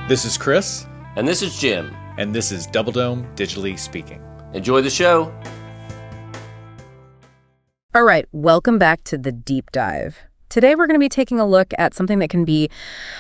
This is Chris. And this is Jim. And this is Double Dome Digitally Speaking. Enjoy the show. All right, welcome back to The Deep Dive. Today we're going to be taking a look at something that can be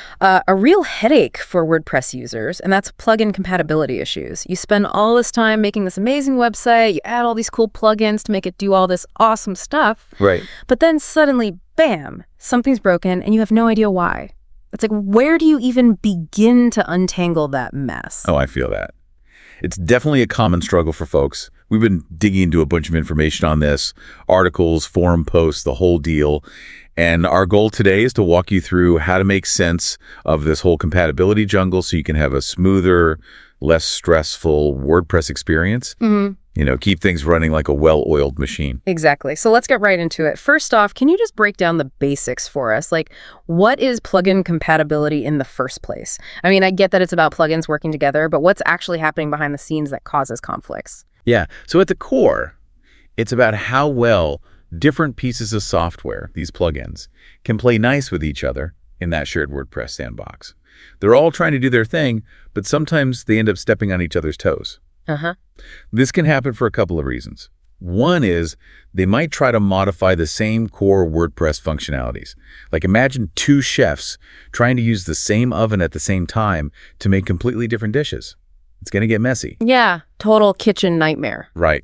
a real headache for WordPress users, and that's plugin compatibility issues. You spend all this time making this amazing website, you add all these cool plugins to make it do all this awesome stuff. Right. But then suddenly, bam, something's broken and you have no idea why. It's like, where do you even begin to untangle that mess? Oh, I feel that. It's definitely a common struggle for folks. We've been digging into a bunch of information on this, articles, forum posts, the whole deal. And our goal today is to walk you through how to make sense of this whole compatibility jungle so you can have a smoother, less stressful WordPress experience. Mm-hmm. You know, keep things running like a well-oiled machine. Exactly. So let's get right into it. First off, can you just break down the basics for us? Like, what is plugin compatibility in the first place? I mean, I get that it's about plugins working together, but what's actually happening behind the scenes that causes conflicts? Yeah. So at the core, it's about how well different pieces of software, these plugins, can play nice with each other in that shared WordPress sandbox. They're all trying to do their thing, but sometimes they end up stepping on each other's toes. Uh-huh. This can happen for a couple of reasons. One is they might try to modify the same core WordPress functionalities. Like imagine two chefs trying to use the same oven at the same time to make completely different dishes. It's going to get messy. Yeah, total kitchen nightmare. Right.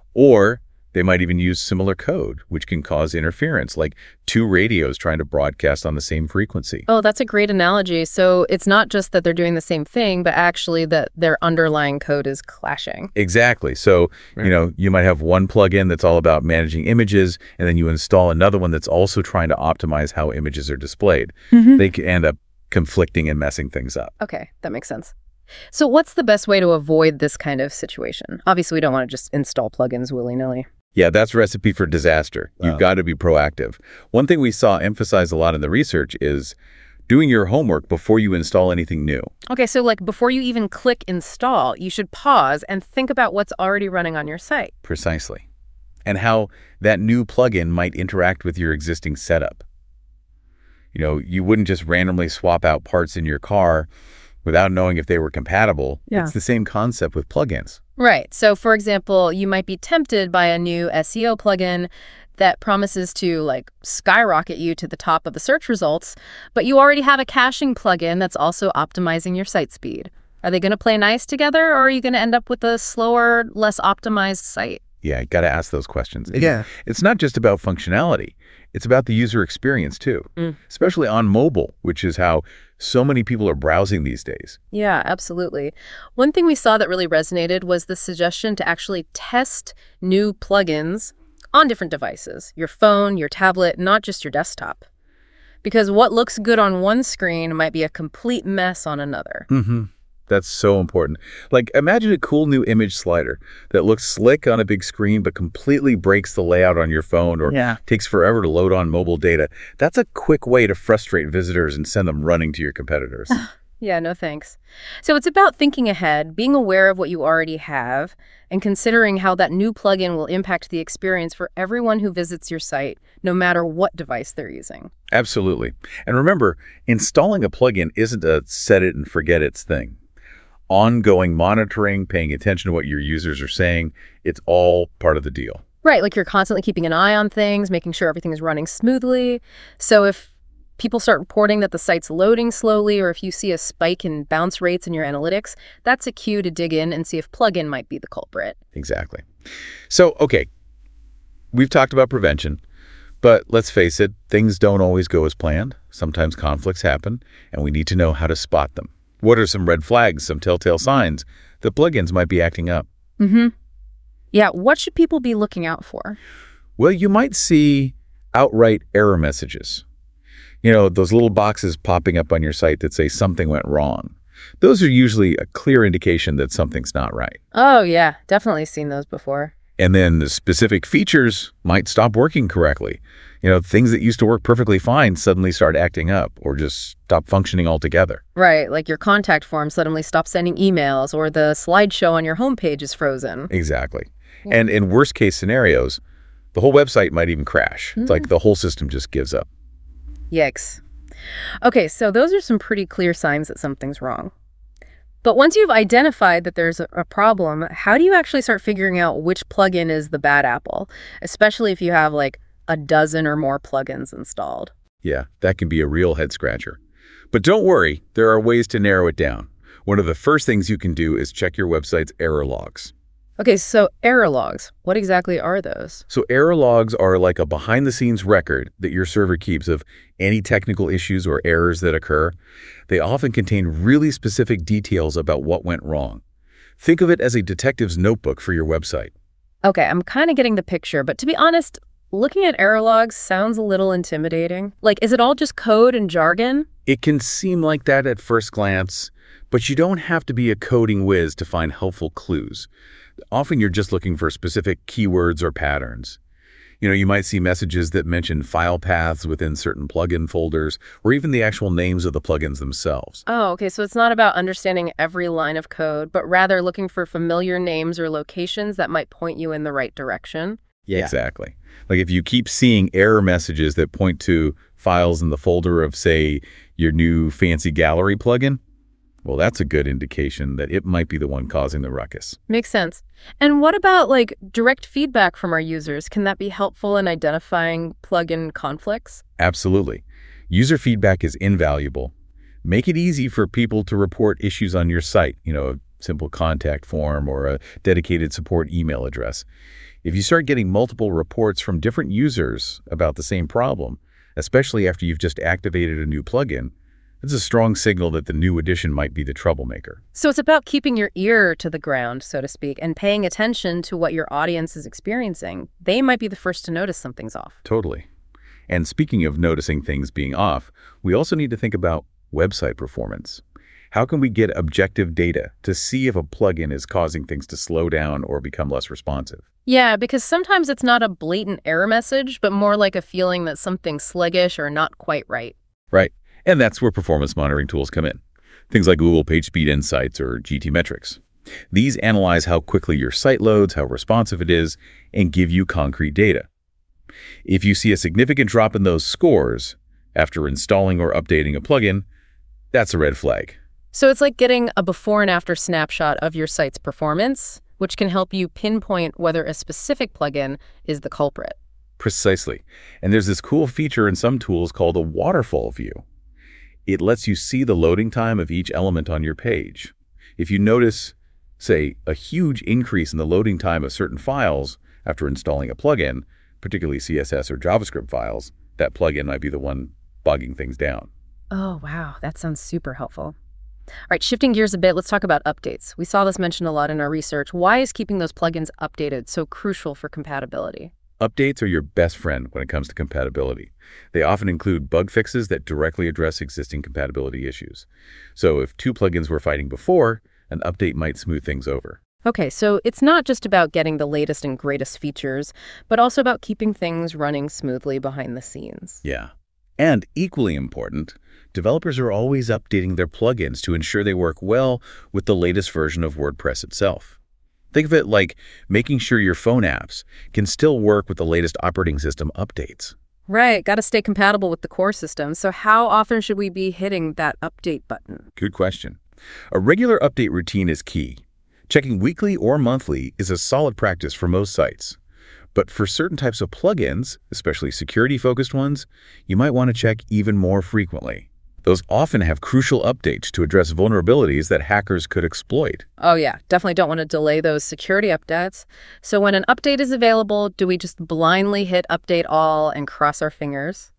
Or they might even use similar code, which can cause interference, like two radios trying to broadcast on the same frequency. Oh, that's a great analogy. So it's not just that they're doing the same thing, but actually that their underlying code is clashing. Exactly. So, you know, you might have one plugin that's all about managing images, and then you install another one that's also trying to optimize how images are displayed. Mm-hmm. They can end up conflicting and messing things up. Okay, that makes sense. So what's the best way to avoid this kind of situation? Obviously, we don't want to just install plugins willy-nilly. Yeah, that's a recipe for disaster. Wow. You've got to be proactive. One thing we saw emphasized a lot in the research is doing your homework before you install anything new. Okay, so like before you even click install, you should pause and think about what's already running on your site. Precisely. And how that new plugin might interact with your existing setup. You know, you wouldn't just randomly swap out parts in your car without knowing if they were compatible. Yeah. It's the same concept with plugins. Right. So for example, you might be tempted by a new SEO plugin that promises to like skyrocket you to the top of the search results, but you already have a caching plugin that's also optimizing your site speed. Are they going to play nice together, or are you going to end up with a slower, less optimized site? Yeah, you got to ask those questions. Yeah. It's not just about functionality. It's about the user experience too, especially on mobile, which is how so many people are browsing these days. Yeah, absolutely. One thing we saw that really resonated was the suggestion to actually test new plugins on different devices, your phone, your tablet, not just your desktop. Because what looks good on one screen might be a complete mess on another. Mm-hmm. That's so important. Like, imagine a cool new image slider that looks slick on a big screen but completely breaks the layout on your phone or takes forever to load on mobile data. That's a quick way to frustrate visitors and send them running to your competitors. Yeah, no thanks. So it's about thinking ahead, being aware of what you already have, and considering how that new plugin will impact the experience for everyone who visits your site, no matter what device they're using. Absolutely. And remember, installing a plugin isn't a set it and forget it's thing. Ongoing monitoring, paying attention to what your users are saying, it's all part of the deal. Right, like you're constantly keeping an eye on things, making sure everything is running smoothly. So if people start reporting that the site's loading slowly, or if you see a spike in bounce rates in your analytics, that's a cue to dig in and see if plugin might be the culprit. Exactly. So, okay, we've talked about prevention, but let's face it, things don't always go as planned. Sometimes conflicts happen, and we need to know how to spot them. What are some red flags, some telltale signs that plugins might be acting up? Mm-hmm. Yeah, what should people be looking out for? Well, you might see outright error messages. You know, those little boxes popping up on your site that say something went wrong. Those are usually a clear indication that something's not right. Oh, yeah, definitely seen those before. And then the specific features might stop working correctly. You know, things that used to work perfectly fine suddenly start acting up or just stop functioning altogether. Right, like your contact form suddenly stops sending emails, or the slideshow on your homepage is frozen. Exactly. Yeah. And in worst case scenarios, the whole website might even crash. It's like the whole system just gives up. Yikes. Okay, so those are some pretty clear signs that something's wrong. But once you've identified that there's a problem, how do you actually start figuring out which plugin is the bad apple, especially if you have like a dozen or more plugins installed? Yeah, that can be a real head-scratcher. But don't worry, there are ways to narrow it down. One of the first things you can do is check your website's error logs. Okay, so error logs, what exactly are those? So error logs are like a behind-the-scenes record that your server keeps of any technical issues or errors that occur. They often contain really specific details about what went wrong. Think of it as a detective's notebook for your website. Okay, I'm kind of getting the picture, but to be honest, looking at error logs sounds a little intimidating. Like, is it all just code and jargon? It can seem like that at first glance, but you don't have to be a coding whiz to find helpful clues. Often you're just looking for specific keywords or patterns. You might see messages that mention file paths within certain plugin folders, or even the actual names of the plugins themselves. Oh, okay, so it's not about understanding every line of code, but rather looking for familiar names or locations that might point you in the right direction. Yeah. Exactly. Like if you keep seeing error messages that point to files in the folder of, say, your new fancy gallery plugin, well, that's a good indication that it might be the one causing the ruckus. Makes sense. And what about like direct feedback from our users? Can that be helpful in identifying plugin conflicts? Absolutely. User feedback is invaluable. Make it easy for people to report issues on your site, a simple contact form or a dedicated support email address. If you start getting multiple reports from different users about the same problem, especially after you've just activated a new plugin, it's a strong signal that the new addition might be the troublemaker. So it's about keeping your ear to the ground, so to speak, and paying attention to what your audience is experiencing. They might be the first to notice something's off. Totally. And speaking of noticing things being off, we also need to think about website performance. How can we get objective data to see if a plugin is causing things to slow down or become less responsive? Yeah, because sometimes it's not a blatant error message, but more like a feeling that something's sluggish or not quite right. Right. And that's where performance monitoring tools come in. Things like Google PageSpeed Insights or GTmetrix. These analyze how quickly your site loads, how responsive it is, and give you concrete data. If you see a significant drop in those scores after installing or updating a plugin, that's a red flag. So it's like getting a before and after snapshot of your site's performance, which can help you pinpoint whether a specific plugin is the culprit. Precisely. And there's this cool feature in some tools called a waterfall view. It lets you see the loading time of each element on your page. If you notice, say, a huge increase in the loading time of certain files after installing a plugin, particularly CSS or JavaScript files, that plugin might be the one bogging things down. Oh, wow. That sounds super helpful. All right, shifting gears a bit, let's talk about updates. We saw this mentioned a lot in our research. Why is keeping those plugins updated so crucial for compatibility? Updates are your best friend when it comes to compatibility. They often include bug fixes that directly address existing compatibility issues. So if two plugins were fighting before, an update might smooth things over. Okay, so it's not just about getting the latest and greatest features, but also about keeping things running smoothly behind the scenes. Yeah. And equally important, developers are always updating their plugins to ensure they work well with the latest version of WordPress itself. Think of it like making sure your phone apps can still work with the latest operating system updates. Right, got to stay compatible with the core system. So how often should we be hitting that update button? Good question. A regular update routine is key. Checking weekly or monthly is a solid practice for most sites. But for certain types of plugins, especially security-focused ones, you might want to check even more frequently. Those often have crucial updates to address vulnerabilities that hackers could exploit. Oh yeah, definitely don't want to delay those security updates. So when an update is available, do we just blindly hit update all and cross our fingers?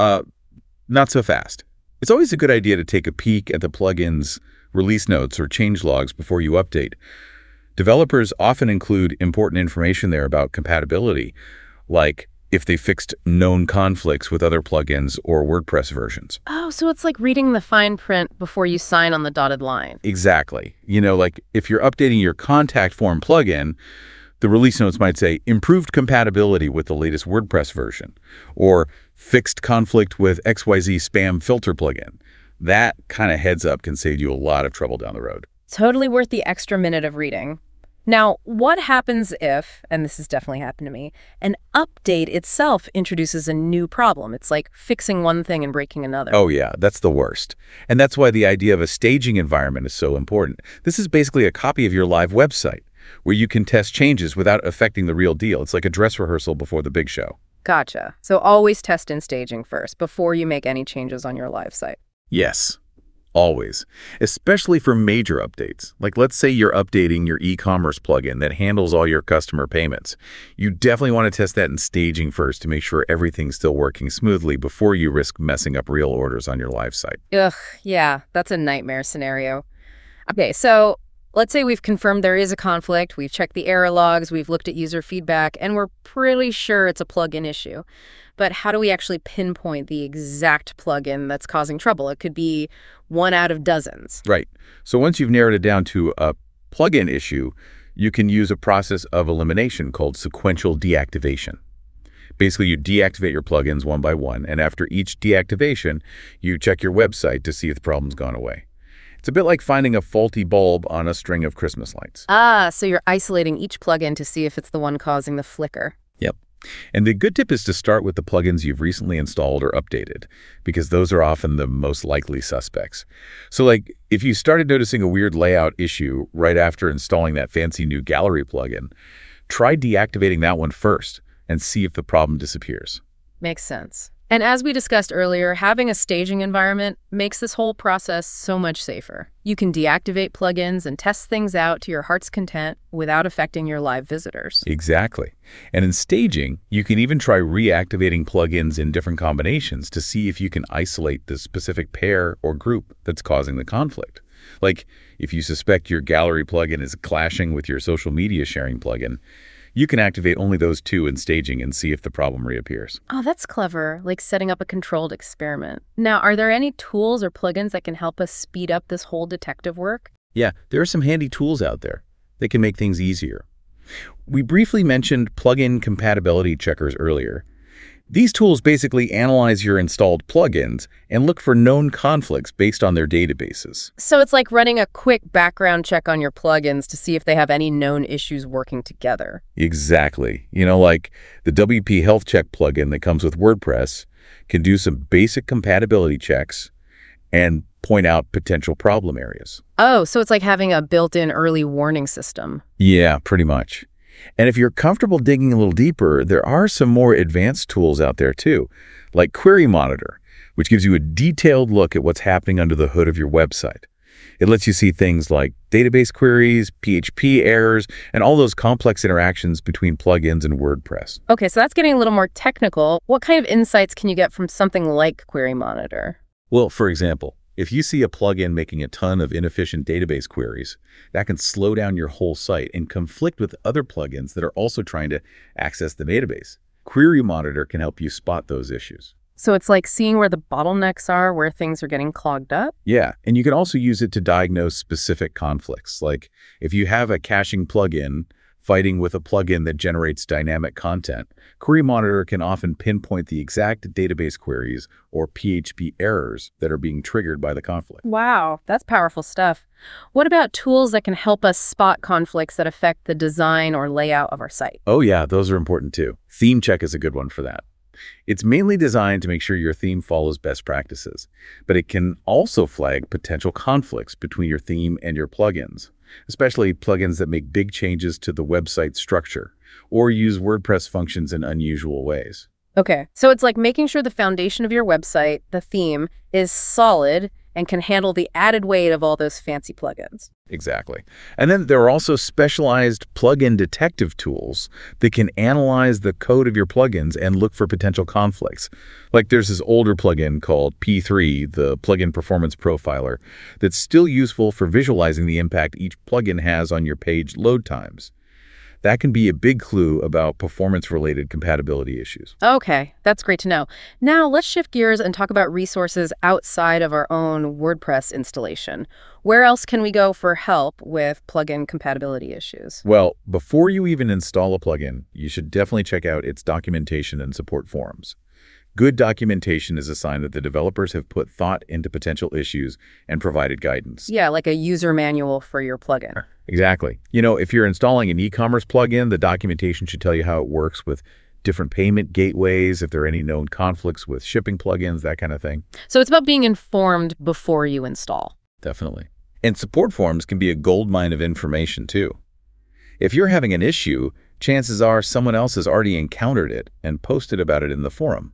Not so fast. It's always a good idea to take a peek at the plugin's release notes or change logs before you update. Developers often include important information there about compatibility, like if they fixed known conflicts with other plugins or WordPress versions. Oh, so it's like reading the fine print before you sign on the dotted line. Exactly. Like if you're updating your contact form plugin, the release notes might say improved compatibility with the latest WordPress version, or fixed conflict with XYZ spam filter plugin. That kind of heads up can save you a lot of trouble down the road. Totally worth the extra minute of reading. Now, what happens if, and this has definitely happened to me, an update itself introduces a new problem? It's like fixing one thing and breaking another. Oh yeah, that's the worst. And that's why the idea of a staging environment is so important. This is basically a copy of your live website, where you can test changes without affecting the real deal. It's like a dress rehearsal before the big show. Gotcha. So always test in staging first before you make any changes on your live site. Yes, always. Especially for major updates. Like let's say you're updating your e-commerce plugin that handles all your customer payments. You definitely want to test that in staging first to make sure everything's still working smoothly before you risk messing up real orders on your live site. Ugh, yeah, that's a nightmare scenario. Okay, so let's say we've confirmed there is a conflict, we've checked the error logs, we've looked at user feedback, and we're pretty sure it's a plugin issue. But how do we actually pinpoint the exact plugin that's causing trouble? It could be one out of dozens. Right. So once you've narrowed it down to a plugin issue, you can use a process of elimination called sequential deactivation. Basically, you deactivate your plugins one by one, and after each deactivation, you check your website to see if the problem's gone away. It's a bit like finding a faulty bulb on a string of Christmas lights. Ah, so you're isolating each plugin to see if it's the one causing the flicker. Yep. And the good tip is to start with the plugins you've recently installed or updated, because those are often the most likely suspects. So like, if you started noticing a weird layout issue right after installing that fancy new gallery plugin, try deactivating that one first and see if the problem disappears. Makes sense. And as we discussed earlier, having a staging environment makes this whole process so much safer. You can deactivate plugins and test things out to your heart's content without affecting your live visitors. Exactly. And in staging, you can even try reactivating plugins in different combinations to see if you can isolate the specific pair or group that's causing the conflict. Like, if you suspect your gallery plugin is clashing with your social media sharing plugin, you can activate only those two in staging and see if the problem reappears. Oh, that's clever, like setting up a controlled experiment. Now, are there any tools or plugins that can help us speed up this whole detective work? Yeah, there are some handy tools out there that can make things easier. We briefly mentioned plugin compatibility checkers earlier. These tools basically analyze your installed plugins and look for known conflicts based on their databases. So it's like running a quick background check on your plugins to see if they have any known issues working together. Exactly. You know, like the WP Health Check plugin that comes with WordPress can do some basic compatibility checks and point out potential problem areas. Oh, so it's like having a built-in early warning system. Yeah, pretty much. And if you're comfortable digging a little deeper, there are some more advanced tools out there too, like Query Monitor, which gives you a detailed look at what's happening under the hood of your website. It lets you see things like database queries, PHP errors, and all those complex interactions between plugins and WordPress. Okay, so that's getting a little more technical. What kind of insights can you get from something like Query Monitor? Well, for example, if you see a plugin making a ton of inefficient database queries, that can slow down your whole site and conflict with other plugins that are also trying to access the database. Query Monitor can help you spot those issues. So it's like seeing where the bottlenecks are, where things are getting clogged up? Yeah, and you can also use it to diagnose specific conflicts. Like if you have a caching plugin fighting with a plugin that generates dynamic content, Query Monitor can often pinpoint the exact database queries or PHP errors that are being triggered by the conflict. Wow, that's powerful stuff. What about tools that can help us spot conflicts that affect the design or layout of our site? Oh yeah, those are important too. Theme Check is a good one for that. It's mainly designed to make sure your theme follows best practices, but it can also flag potential conflicts between your theme and your plugins, especially plugins that make big changes to the website structure or use WordPress functions in unusual ways. Okay, so it's like making sure the foundation of your website, the theme, is solid and can handle the added weight of all those fancy plugins. Exactly. And then there are also specialized plugin detective tools that can analyze the code of your plugins and look for potential conflicts. Like there's this older plugin called P3, the Plugin Performance Profiler, that's still useful for visualizing the impact each plugin has on your page load times. That can be a big clue about performance-related compatibility issues. Okay, that's great to know. Now let's shift gears and talk about resources outside of our own WordPress installation. Where else can we go for help with plugin compatibility issues? Well, before you even install a plugin, you should definitely check out its documentation and support forums. Good documentation is a sign that the developers have put thought into potential issues and provided guidance. Yeah, like a user manual for your plugin. Exactly. You know, if you're installing an e-commerce plugin, the documentation should tell you how it works with different payment gateways, if there are any known conflicts with shipping plugins, that kind of thing. So it's about being informed before you install. Definitely. And support forums can be a goldmine of information too. If you're having an issue, chances are someone else has already encountered it and posted about it in the forum.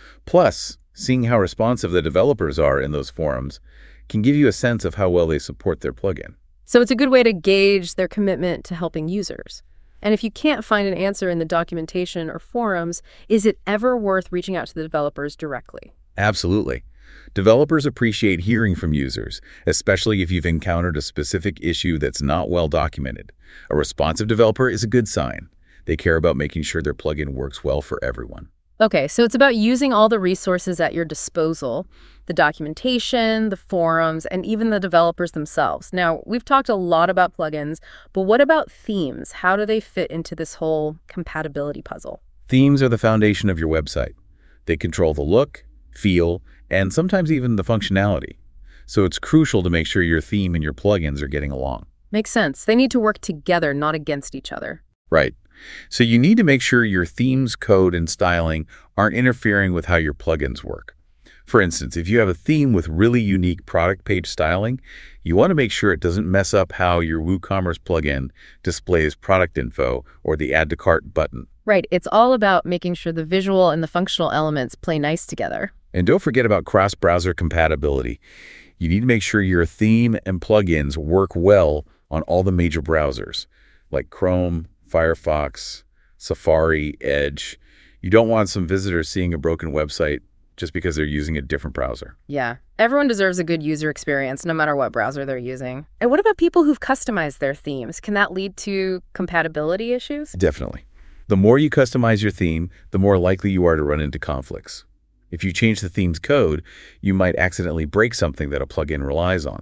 Plus, seeing how responsive the developers are in those forums can give you a sense of how well they support their plugin. So it's a good way to gauge their commitment to helping users. And if you can't find an answer in the documentation or forums, is it ever worth reaching out to the developers directly? Absolutely. Developers appreciate hearing from users, especially if you've encountered a specific issue that's not well documented. A responsive developer is a good sign. They care about making sure their plugin works well for everyone. Okay, so it's about using all the resources at your disposal, the documentation, the forums, and even the developers themselves. Now, we've talked a lot about plugins, but what about themes? How do they fit into this whole compatibility puzzle? Themes are the foundation of your website. They control the look, feel, and sometimes even the functionality. So it's crucial to make sure your theme and your plugins are getting along. Makes sense. They need to work together, not against each other. Right. So you need to make sure your theme's code and styling aren't interfering with how your plugins work. For instance, if you have a theme with really unique product page styling, you want to make sure it doesn't mess up how your WooCommerce plugin displays product info or the Add to Cart button. Right. It's all about making sure the visual and the functional elements play nice together. And don't forget about cross-browser compatibility. You need to make sure your theme and plugins work well on all the major browsers, like Chrome, Firefox, Safari, Edge. You don't want some visitors seeing a broken website just because they're using a different browser. Yeah. Everyone deserves a good user experience, no matter what browser they're using. And what about people who've customized their themes? Can that lead to compatibility issues? Definitely. The more you customize your theme, the more likely you are to run into conflicts. If you change the theme's code, you might accidentally break something that a plugin relies on.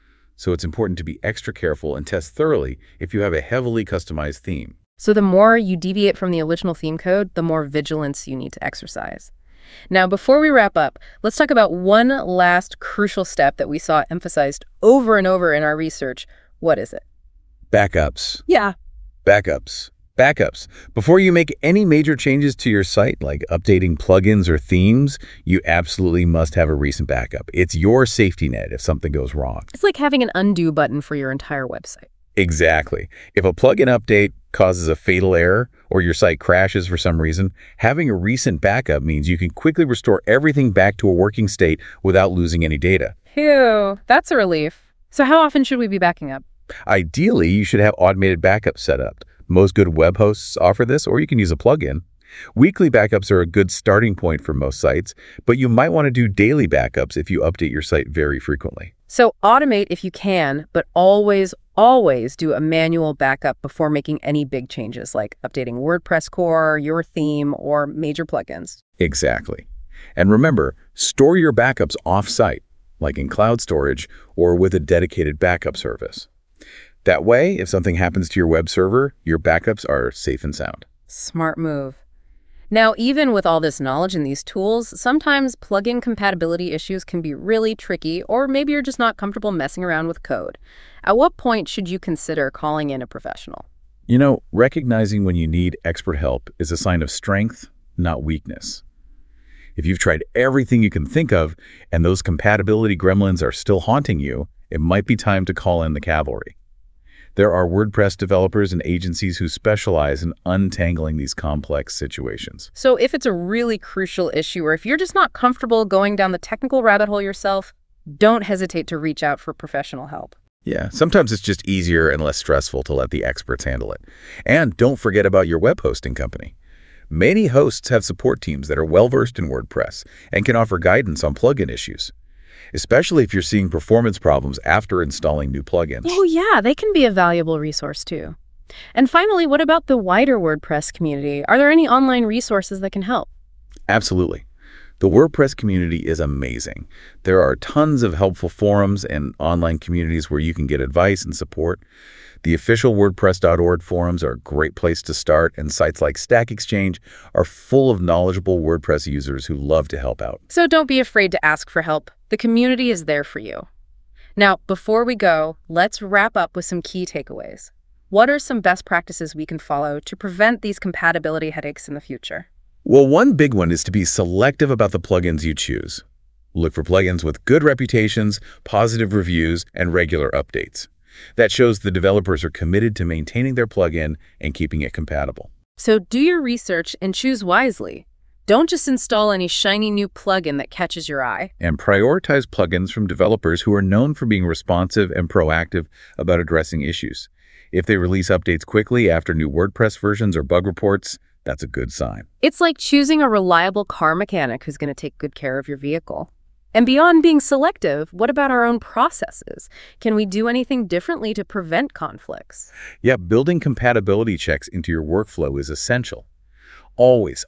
So it's important to be extra careful and test thoroughly if you have a heavily customized theme. So the more you deviate from the original theme code, the more vigilance you need to exercise. Now, before we wrap up, let's talk about one last crucial step that we saw emphasized over and over in our research. What is it? Backups. Yeah. Backups. Backups. Before you make any major changes to your site, like updating plugins or themes, you absolutely must have a recent backup. It's your safety net if something goes wrong. It's like having an undo button for your entire website. Exactly. If a plugin update causes a fatal error or your site crashes for some reason, having a recent backup means you can quickly restore everything back to a working state without losing any data. Phew, that's a relief. So how often should we be backing up? Ideally, you should have automated backups set up. Most good web hosts offer this, or you can use a plugin. Weekly backups are a good starting point for most sites, but you might want to do daily backups if you update your site very frequently. So automate if you can, but always do a manual backup before making any big changes like updating WordPress core, your theme, or major plugins. Exactly. And remember, store your backups off-site, like in cloud storage or with a dedicated backup service. That way, if something happens to your web server, your backups are safe and sound. Smart move. Now, even with all this knowledge and these tools, sometimes plugin compatibility issues can be really tricky, or maybe you're just not comfortable messing around with code. At what point should you consider calling in a professional? You know, recognizing when you need expert help is a sign of strength, not weakness. If you've tried everything you can think of and those compatibility gremlins are still haunting you, it might be time to call in the cavalry. There are WordPress developers and agencies who specialize in untangling these complex situations. So if it's a really crucial issue, or if you're just not comfortable going down the technical rabbit hole yourself, don't hesitate to reach out for professional help. Yeah, sometimes it's just easier and less stressful to let the experts handle it. And don't forget about your web hosting company. Many hosts have support teams that are well-versed in WordPress and can offer guidance on plugin issues, especially if you're seeing performance problems after installing new plugins. Oh yeah, they can be a valuable resource too. And finally, what about the wider WordPress community? Are there any online resources that can help? Absolutely. The WordPress community is amazing. There are tons of helpful forums and online communities where you can get advice and support. The official WordPress.org forums are a great place to start, and sites like Stack Exchange are full of knowledgeable WordPress users who love to help out. So don't be afraid to ask for help. The community is there for you. Now, before we go, let's wrap up with some key takeaways. What are some best practices we can follow to prevent these compatibility headaches in the future? Well, one big one is to be selective about the plugins you choose. Look for plugins with good reputations, positive reviews, and regular updates. That shows the developers are committed to maintaining their plugin and keeping it compatible. So do your research and choose wisely. Don't just install any shiny new plugin that catches your eye. And prioritize plugins from developers who are known for being responsive and proactive about addressing issues. If they release updates quickly after new WordPress versions or bug reports, that's a good sign. It's like choosing a reliable car mechanic who's going to take good care of your vehicle. And beyond being selective, what about our own processes? Can we do anything differently to prevent conflicts? Yeah, building compatibility checks into your workflow is essential. Always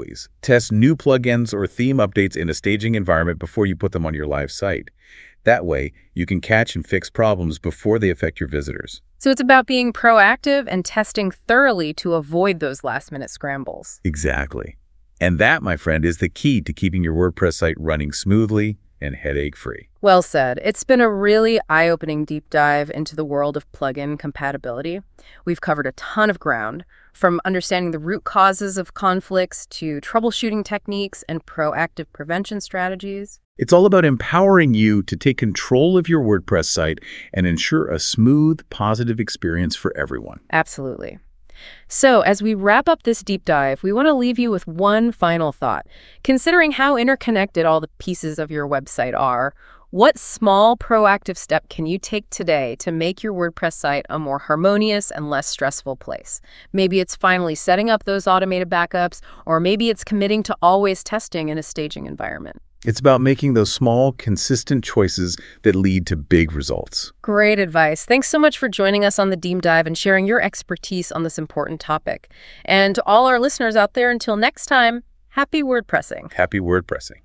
test new plugins or theme updates in a staging environment before you put them on your live site. That way, you can catch and fix problems before they affect your visitors. So it's about being proactive and testing thoroughly to avoid those last-minute scrambles. Exactly. And that, my friend, is the key to keeping your WordPress site running smoothly and headache-free. Well said. It's been a really eye-opening deep dive into the world of plugin compatibility. We've covered a ton of ground, from understanding the root causes of conflicts to troubleshooting techniques and proactive prevention strategies. It's all about empowering you to take control of your WordPress site and ensure a smooth, positive experience for everyone. Absolutely. So, as we wrap up this deep dive, we want to leave you with one final thought. Considering how interconnected all the pieces of your website are, what small proactive step can you take today to make your WordPress site a more harmonious and less stressful place? Maybe it's finally setting up those automated backups, or maybe it's committing to always testing in a staging environment. It's about making those small, consistent choices that lead to big results. Great advice. Thanks so much for joining us on the Deep Dive and sharing your expertise on this important topic. And to all our listeners out there, until next time, happy WordPressing. Happy WordPressing.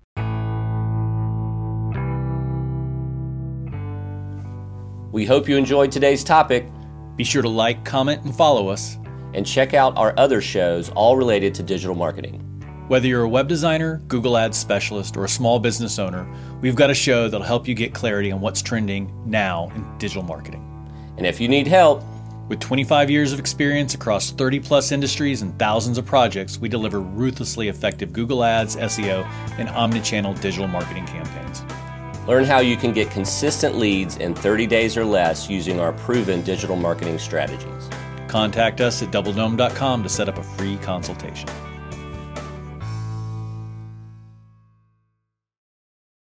We hope you enjoyed today's topic, Be sure to like, comment, and follow us. and check out our other shows, all related to digital marketing. Whether you're a web designer, Google Ads specialist, or a small business owner, we've got a show that'll help you get clarity on what's trending now in digital marketing. And if you need help, With 25 years of experience across 30-plus industries and thousands of projects, we deliver ruthlessly effective Google Ads, SEO, and omnichannel digital marketing campaigns. learn how you can get consistent leads in 30 days or less using our proven digital marketing strategies. Contact us at doubledome.com to set up a free consultation.